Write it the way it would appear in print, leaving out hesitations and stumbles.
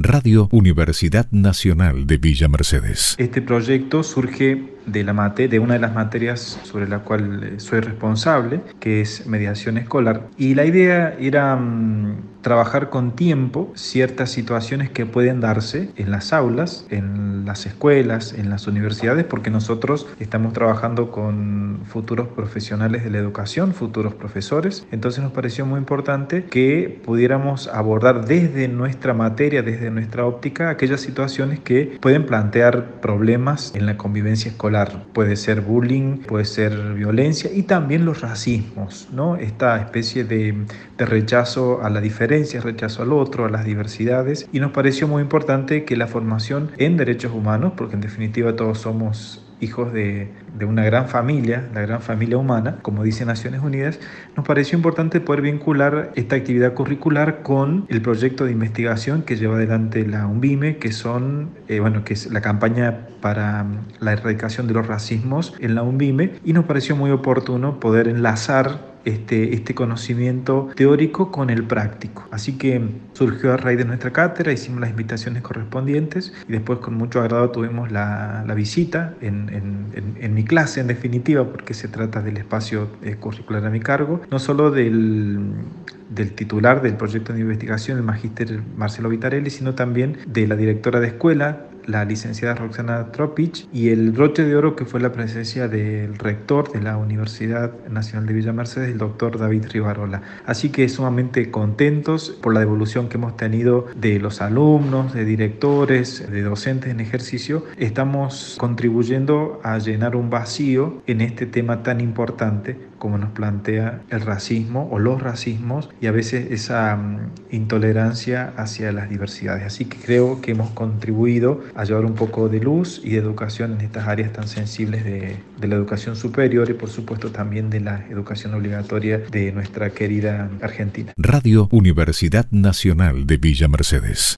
Radio Universidad Nacional de Villa Mercedes. Este proyecto surge de una de las materias sobre la cual soy responsable, que es mediación escolar. Y la idea era trabajar con tiempo ciertas situaciones que pueden darse en las aulas, en las escuelas, en las universidades, porque nosotros estamos trabajando con futuros profesionales de la educación, futuros profesores. Entonces nos pareció muy importante que pudiéramos abordar desde nuestra materia, desde nuestra óptica, aquellas situaciones que pueden plantear problemas en la convivencia escolar. Puede ser bullying, puede ser violencia y también los racismos, ¿no? Esta especie de rechazo a la diferencia, rechazo al otro, a las diversidades. Y nos pareció muy importante que la formación en derechos humanos, porque en definitiva todos somos hijos de una gran familia, la gran familia humana, como dice Naciones Unidas, nos pareció importante poder vincular esta actividad curricular con el proyecto de investigación que lleva adelante la UNVIME, que es la campaña para la erradicación de los racismos en la UNVIME, y nos pareció muy oportuno poder enlazar este conocimiento teórico con el práctico. Así que surgió a raíz de nuestra cátedra, hicimos las invitaciones correspondientes y después con mucho agrado tuvimos la visita en mi clase, en definitiva, porque se trata del espacio curricular a mi cargo, no solo del titular del proyecto de investigación, el magíster Marcelo Vitarelli, sino también de la directora de escuela, la licenciada Roxana Tropich, y el broche de oro que fue la presencia del rector de la Universidad Nacional de Villa Mercedes, el doctor David Rivarola. Así que sumamente contentos por la devolución que hemos tenido de los alumnos, de directores, de docentes en ejercicio. Estamos contribuyendo a llenar un vacío en este tema tan importante como nos plantea el racismo o los racismos y a veces esa intolerancia hacia las diversidades. Así que creo que hemos contribuido a llevar un poco de luz y de educación en estas áreas tan sensibles de la educación superior y por supuesto también de la educación obligatoria de nuestra querida Argentina. Radio Universidad Nacional de Villa Mercedes.